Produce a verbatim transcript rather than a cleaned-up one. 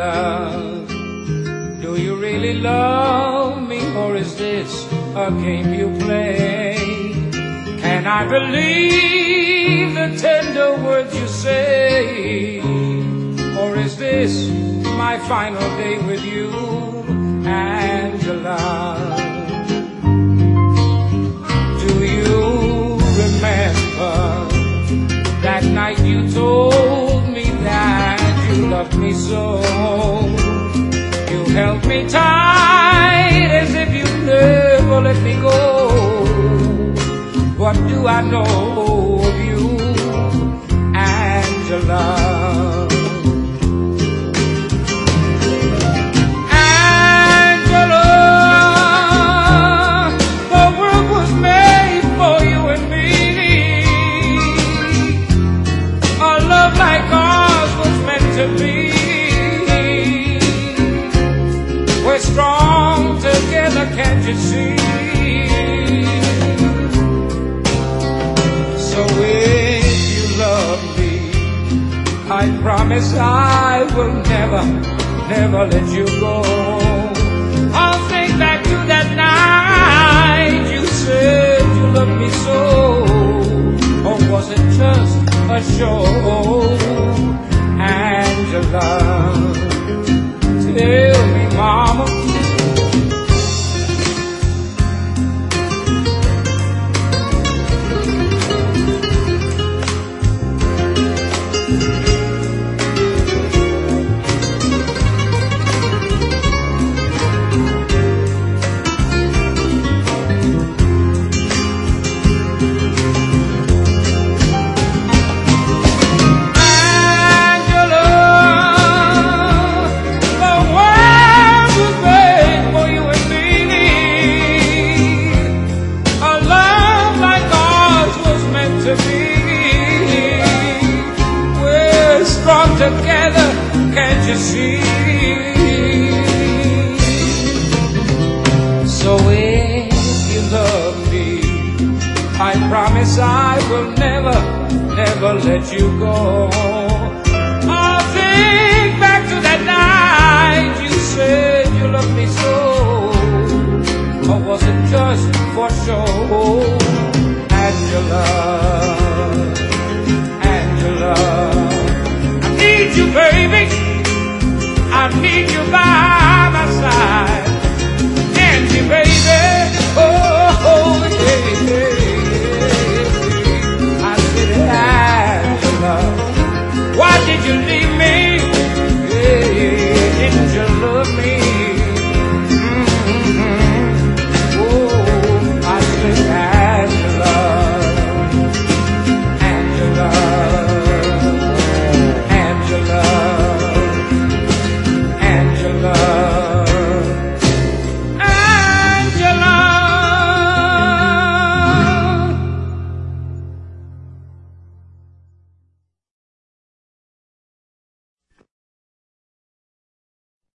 Angela, do you really love me, or is this a game you play? Can I believe the tender words you say, or is this my final day with you, Angela? Do you remember that night you told me that you loved me so? You held me tight as if you never let me go. What do I know of you, Angela? Angela, the world was made for you and me. A love like ours was meant to be. We're strong together, can't you see? So if you love me, I promise I will never, never let you go. I'll think back to that night you said you loved me so. Or was it just a show, Angela? Tell me, mama. Together, can't you see? So if you love me, I promise I will never, never let you go. I'll think back to that night you said you loved me so. Or was it just for show, Angela? Angela, you, baby, I need you by my side. Angie, baby, oh, oh yeah, yeah. I said, Angela, why did you leave?